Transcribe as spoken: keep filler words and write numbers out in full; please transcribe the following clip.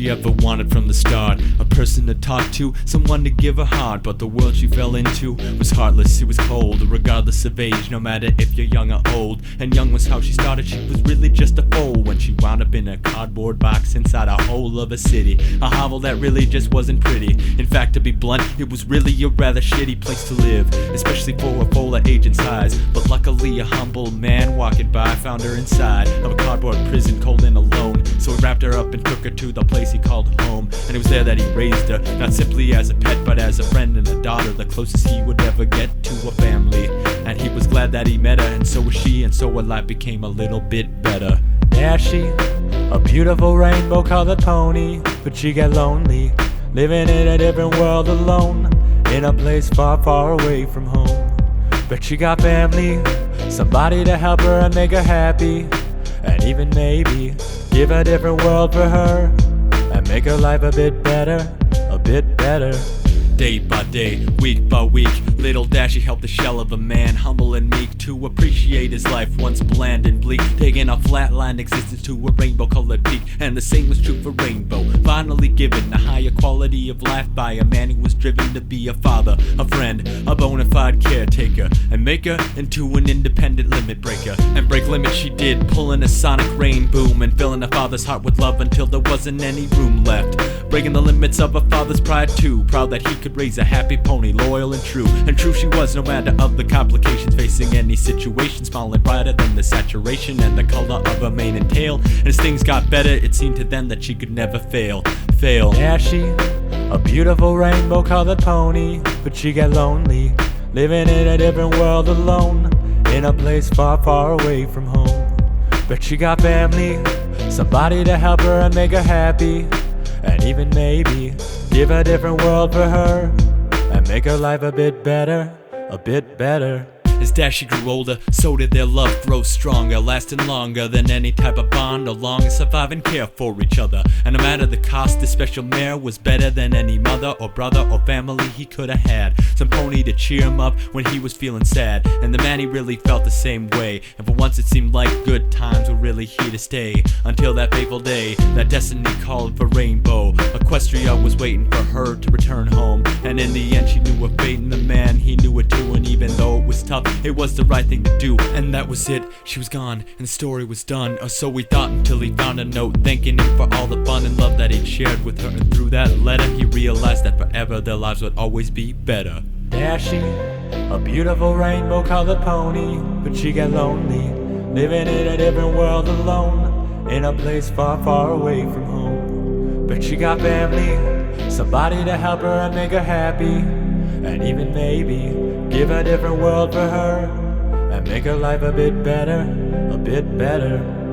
she ever wanted from the start. A person to talk to, someone to give her heart. But the world she fell into was heartless, it was cold. Regardless of age, no matter if you're young or old. And young was how she started, she was really just a fool when she wound up in a cardboard box inside a hole of a city. A hovel that really just wasn't pretty. In fact, to be blunt, it was really a rather shitty place to live, especially for a fool her age and size. But luckily a humble man walking by found her inside of a cardboard prison, cold and alone. So he wrapped her up and took her to the place he called home. And it was there that he raised her, not simply as a pet but as a friend and a daughter, the closest he would ever get to a family. And he was glad that he met her, and so was she, and so her life became a little bit better. There she, a beautiful rainbow colored pony, but she got lonely, living in a different world alone, in a place far, far away from home. But she got family, somebody to help her and make her happy, and even maybe give a different world for her, and make her life a bit better, a bit better. Day by day, week by week, little Dashie helped the shell of a man, humble and meek, to appreciate his life once bland and bleak, taking a flatline existence to a rainbow-colored peak. And the same was true for Rainbow, finally given a higher quality of life by a man who was driven to be a father, a friend, a bona fide caretaker, and make her into an independent limit breaker. And break limits she did, pulling a sonic rain boom and filling her father's heart with love until there wasn't any room left, breaking the limits of her father's pride too, proud that he could raise a happy pony, loyal and true. And true she was, no matter of the complications facing any situation, smiling brighter than the saturation and the color of her mane and tail. And as things got better, it seemed to them that she could never fail, fail. Dashie, a beautiful rainbow colored pony, but she got lonely, living in a different world alone, in a place far, far away from home. But she got family, somebody to help her and make her happy, and even maybe give a different world for her, and make her life a bit better, a bit better. As Dashie grew older, so did their love grow stronger, lasting longer than any type of bond, along and survive and care for each other. And no matter the cost, the special mare was better than any mother or brother or family he could have had. Some pony to cheer him up when he was feeling sad, and the man he really felt the same way. And for once it seemed like good times were really here to stay, until that fateful day that destiny called for Rainbow. Equestria was waiting for her to return home, and in the end she knew her fate, and the man he knew it too. And even though it was tough, it was the right thing to do, and that was it. She was gone, and the story was done, or so we thought, until he found a note thanking him for all the fun and love that he'd shared with her. And through that letter he realized that forever their lives would always be better. Dashie, a beautiful rainbow colored pony, but she got lonely, living in a different world alone, in a place far, far away from home. But she got family, somebody to help her and make her happy, and even maybe give a different world for her, and make her life a bit better, a bit better.